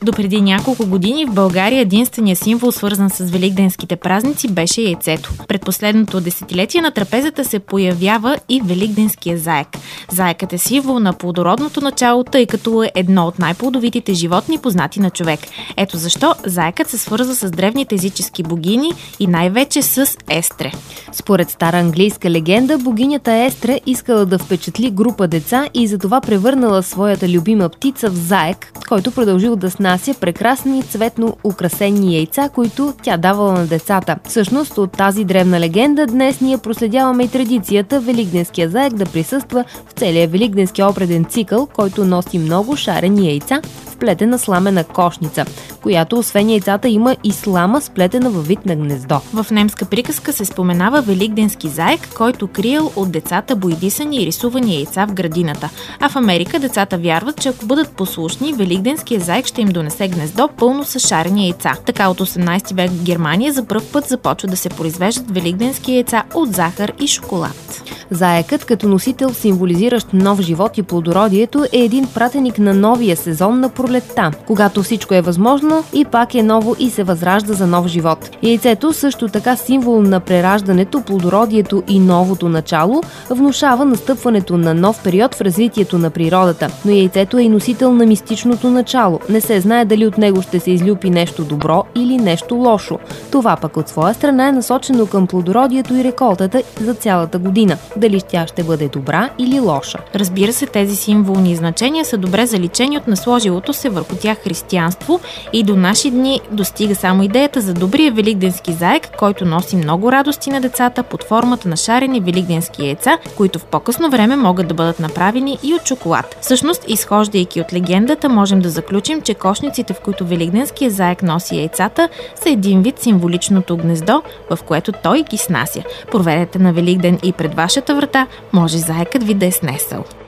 Допреди няколко години в България единственият символ, свързан с великденските празници, беше яйцето. Пред последното десетилетие на трапезата се появява и великденския заек. Заекът е символ на плодородното начало, тъй като е едно от най-плодовитите животни, познати на човек. Ето защо заекът се свързва с древните езически богини и най-вече с Естре. Според стара английска легенда, богинята Естре искала да впечатли група деца и затова превърнала своята любима птица в заек, който продължил да снася прекрасни цветно украсени яйца, които тя давала на децата. Всъщност от тази древна легенда днес ние проследяваме и традицията великденския заек да присъства в целия великденски обреден цикъл, който носи много шарени яйца, вплетена сламена кошница, която освен яйцата има и слама, сплетена във вид на гнездо. В немска приказка се споменава великденски заек, който криел от децата боядисани и рисувани яйца в градината. А в Америка децата вярват, че ако бъдат послушни, великденския заек ще им донесе гнездо пълно с шарени яйца. Така от 18 век в Германия за пръв път започва да се произвеждат великденски яйца от захар и шоколад. Заекът, като носител, символизиращ нов живот и плодородието, е един пратеник на новия сезон на пролетта, когато всичко е възможно и пак е ново и се възражда за нов живот. Яйцето, също така символ на прераждането, плодородието и новото начало, внушава настъпването на нов период в развитието на природата. Но яйцето е и носител на мистичното начало. Не се знае дали от него ще се излюпи нещо добро или нещо лошо. Това пък от своя страна е насочено към плодородието и реколтата за цялата година. Дали тя ще бъде добра или лоша. Разбира се, тези символни значения са добре заличени от насложилото се върху тях християнство и до наши дни достига само идеята за добрия великденски заек, който носи много радости на децата под формата на шарени великденски яйца, които в по-късно време могат да бъдат направени и от шоколад. Всъщност, изхождайки от легендата, можем да заключим, че кошниците, в които великденския заек носи яйцата, са един вид символичното гнездо, в което той ги снася. Проверете на Великден и пред вашата врата, може заекът ви да е снесъл.